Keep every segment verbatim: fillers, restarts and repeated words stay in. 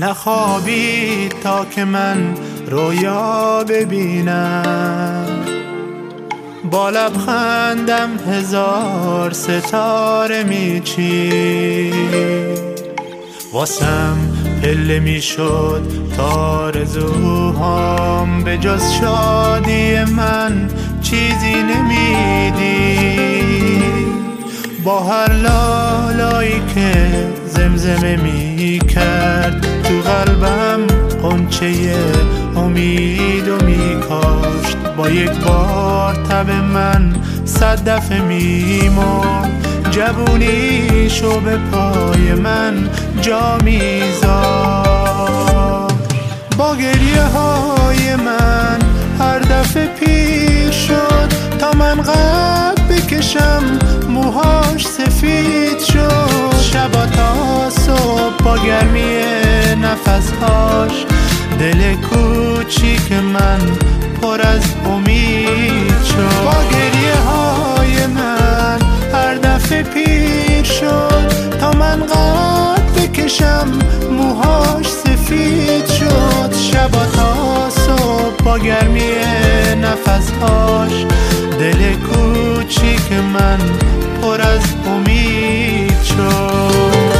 نخوابید تا که من رویا ببینم. با لبخندم هزار ستاره میچید، واسم پله میشد تا آرزوهام، به جز شادی من چیزی نمیدید. با هر لالایی که زمزمه میکرد، تو قلبم غنچه امید و میکاشت. با یک بار تب من صد دفعه میمرد، جوونیشو به پای من جا میذاشت. با گریه های من هر دفعه پیر شد، تا من قد بکشم موهاش سفید شد. شبا تا صبح با گرمی نفسهاش، دل کوچیک من پر از امید شد. با گریه های من هر دفعه پیر شد، تا من قد بکشم موهاش سفید شد. شبا تا صبح با گرمی نفسهاش، دل کوچیک من پر از امید شد.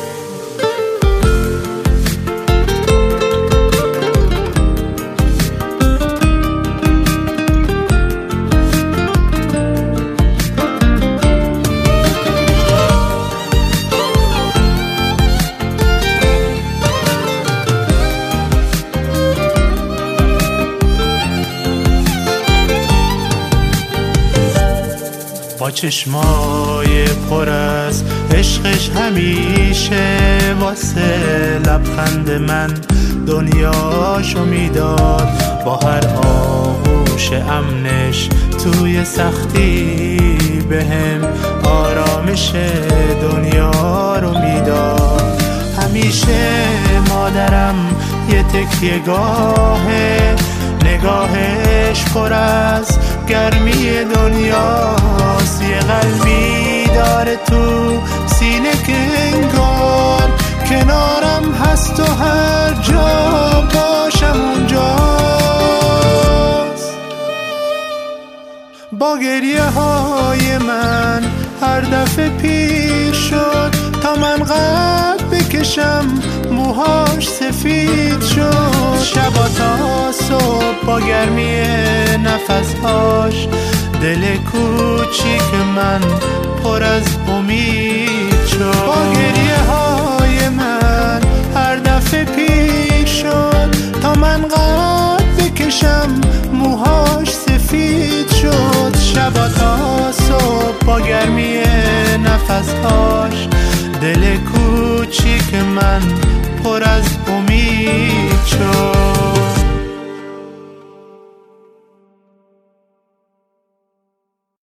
با چشمای پر از عشقش همیشه، واسه لبخند من دنیاشو میداد. با هر آغوش امنش توی سختی بهم آرامش دنیا رو میداد. همیشه مادرم یه تکیه گاهه، نگاهش پر از گرمی دنیاست. یه قلبی داره تو سینه که انگار کنارم هست و هر جا باشم اونجاست. با گریه های من هر دفعه پیر شد، تا من قد بکشم موهاش سفید شد. شبا تا صبح با گرمی نفسهاش، دل کوچیک من پر از امید شد. با گریه های من هر دفعه پیر شد، تا من قد بکشم موهاش سفید شد. شبا تا صبح با گرمی نفسهاش، دل کوچیک من پر از